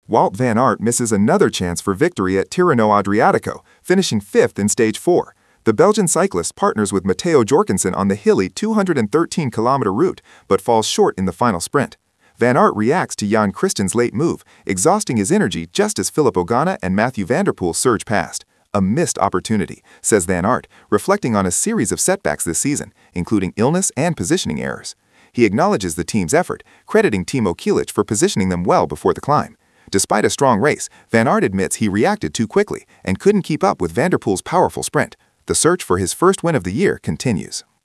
Wout van Aert misses another chance for victory at Tirreno Adriatico, finishing 5th in Stage 4. The Belgian cyclist partners with Matteo Jorgensen on the hilly 213-kilometer route, but falls short in the final sprint. Van Aert reacts to Jan Christen's late move, exhausting his energy just as Philip Ogana and Mathieu van der Poel surge past. A missed opportunity, says Van Aert, reflecting on a series of setbacks this season, including illness and positioning errors. He acknowledges the team's effort, crediting Timo Kilic for positioning them well before the climb. Despite a strong race, Van Aert admits he reacted too quickly and couldn't keep up with Van der Poel's powerful sprint. The search for his first win of the year continues.